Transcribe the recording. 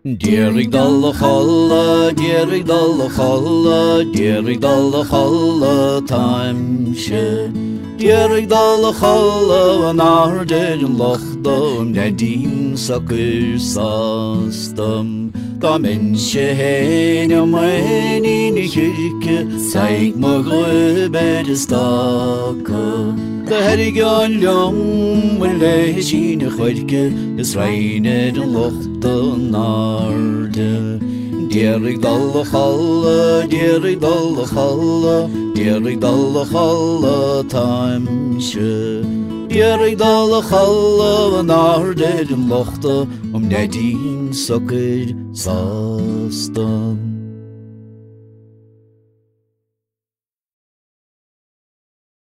Dierig dalle challa, dierig dalle challa, dierig dalle challa taimshe. Dierig dalle challa, an arder en lochdom, nedin sakur sastam. Da mensje hen om en in I kyrke, seig må grøber staka. Da hergan ljom, og leie kine kvarke, es regner en lochdom narde. Dierig dalle challa, dierig dalle challa, dierig dalle challa taimshe. Dierig dalle challa, an arder en lochta, nedin sakur sastam.